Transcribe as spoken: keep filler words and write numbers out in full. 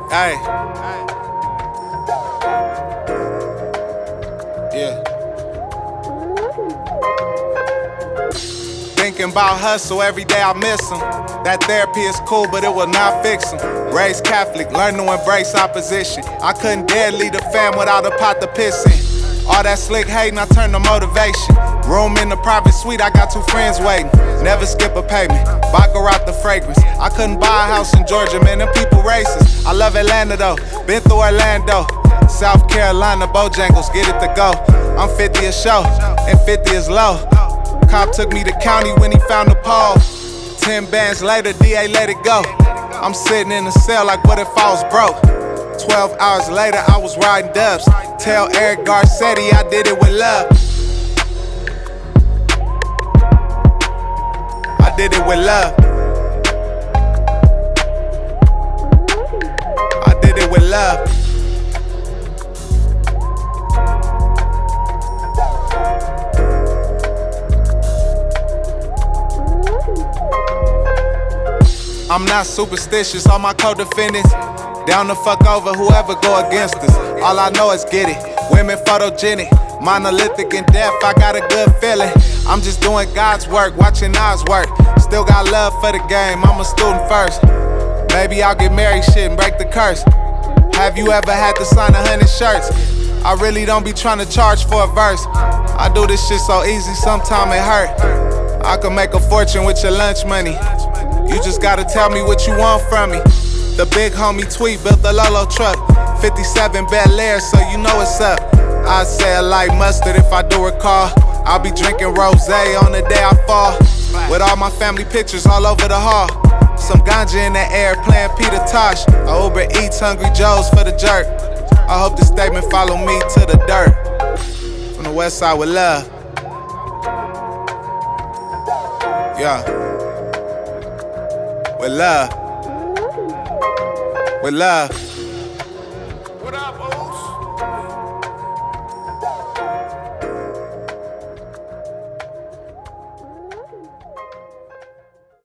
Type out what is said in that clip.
Hey. Yeah. Thinking about hustle every day, I miss them. That therapy is cool, but it will not fix them. Raised Catholic, learn to embrace opposition. I couldn't dare lead a fam without a pot to piss in. All that slick hating, I turned to motivation. Room in the private suite, I got two friends waiting. Never skip a payment, Baccarat the fragrance. I couldn't buy a house in Georgia, man, them people racist. I love Atlanta though, been through Orlando. South Carolina, Bojangles, get it to go. I'm fifty a show, and fifty is low. Cop took me to county when he found the pole. Ten bands later, D A let it go. I'm sitting in the cell like what if I was broke? Twelve hours later, I was riding dubs. Tell Eric Garcetti I did it with love. I did it with love. I did it with love. I'm not superstitious, all my co-defendants down to fuck over whoever go against us. All I know is get it, women photogenic, monolithic in depth, I got a good feeling. I'm just doing God's work, watching Nas work. Still got love for the game, I'm a student first. Maybe I'll get married shit and break the curse. Have you ever had to sign a hundred shirts? I really don't be trying to charge for a verse. I do this shit so easy, sometimes it hurt. I could make a fortune with your lunch money. You just gotta tell me what you want from me. The big homie Tweet built the Lolo truck, fifty-seven Bel Air, so you know what's up. I say I like mustard if I do recall. I'll be drinking rosé on the day I fall, with all my family pictures all over the hall. Some ganja in the air playing Peter Tosh. I Uber Eats Hungry Joe's for the jerk. I hope this statement follow me to the dirt. From the west side with love. Yeah. With love. With love.